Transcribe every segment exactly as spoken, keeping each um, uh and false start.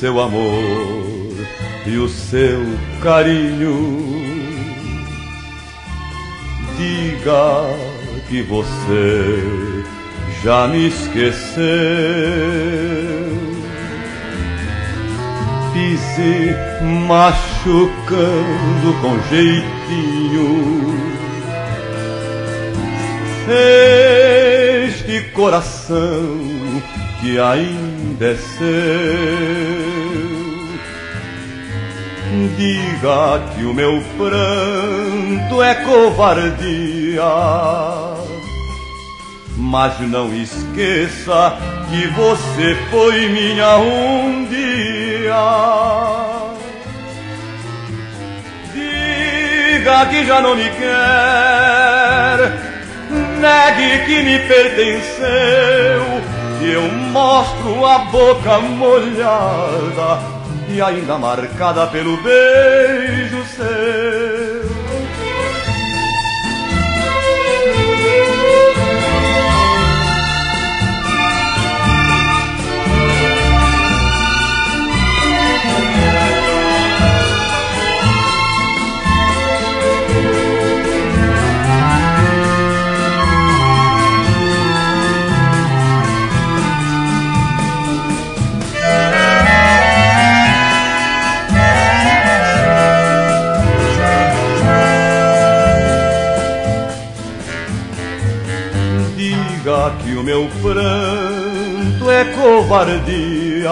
seu amor e o seu carinho. Diga que você já me esqueceu. Pise machucando com jeitinho este coração que ainda é seu. Diga que o meu pranto é covardia, mas não esqueça que você foi minha um dia. Diga que já não me quer, negue que me pertenceu, que eu mostro a boca molhada e ainda marcada pelo beijo seu. Diga que o meu pranto é covardia,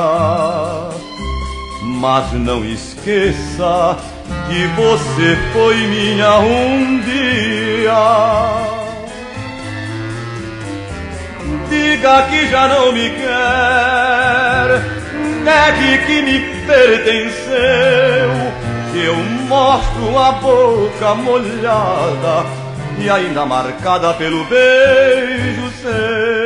mas não esqueça que você foi minha um dia. Diga que já não me quer, negue que me pertenceu, que eu mostro a boca molhada e ainda marcada pelo beijo seu.